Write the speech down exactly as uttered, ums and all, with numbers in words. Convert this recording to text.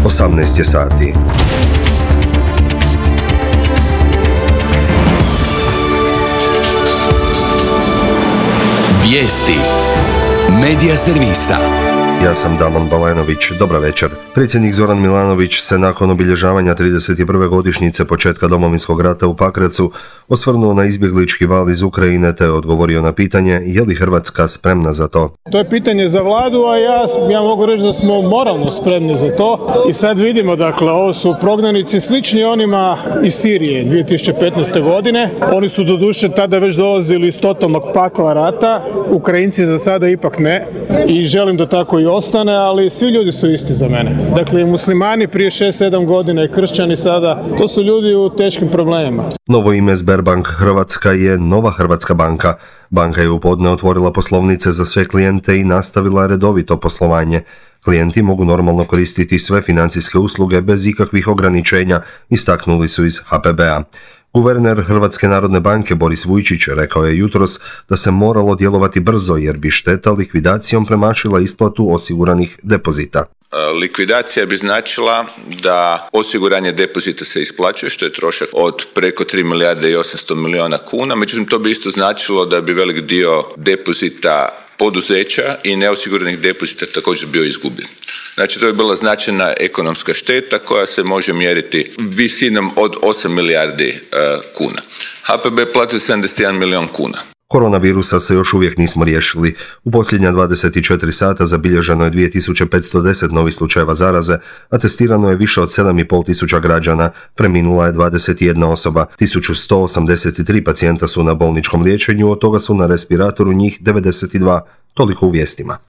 osamnaest je sati. Vijesti Medija servisa. Ja sam Damon Balenović, dobra večer. Predsjednik Zoran Milanović se nakon obilježavanja trideset prve godišnjice početka Domovinskog rata u Pakracu osvrnuo na izbjeglički val iz Ukrajine te odgovorio na pitanje je li Hrvatska spremna za to. To je pitanje za vladu, a ja, ja mogu reći da smo moralno spremni za to i sad vidimo, dakle, ovo su prognanici slični onima iz Sirije dvije tisuće petnaeste. godine. Oni su doduše tada već dolazili iz totalnog pakla rata, Ukrajinci za sada ipak ne i želim da tako i ostane, ali svi ljudi su isti za mene. Dakle, muslimani prije šest sedam godina i kršćani sada, to su ljudi u teškim problemima. Novo ime Sberbank Hrvatska je Nova Hrvatska banka. Banka je u podne otvorila poslovnice za sve klijente i nastavila redovito poslovanje. Klijenti mogu normalno koristiti sve financijske usluge bez ikakvih ograničenja, istaknuli su iz H P B-a. Guverner Hrvatske narodne banke Boris Vujčić rekao je jutros da se moralo djelovati brzo jer bi šteta likvidacijom premašila isplatu osiguranih depozita. Likvidacija bi značila da osiguranje depozita se isplaćuje, što je trošak od preko tri milijarde i osamsto milijuna kuna, međutim to bi isto značilo da bi velik dio depozita poduzeća i neosiguranih depozita također bio izgubljen. Znači to je bila značajna ekonomska šteta koja se može mjeriti visinom od osam milijardi uh, kuna. H P B platio sedamdeset jedan milijun kuna. Koronavirusa se još uvijek nismo riješili. U posljednja dvadeset četiri sata zabilježeno je dvije tisuće petsto deset novih slučajeva zaraze, a testirano je više od sedam i pol tisuća građana, preminula je dvadeset jedna osoba, tisuću sto osamdeset tri pacijenta su na bolničkom liječenju, od toga su na respiratoru njih devedeset dva, toliko u vijestima.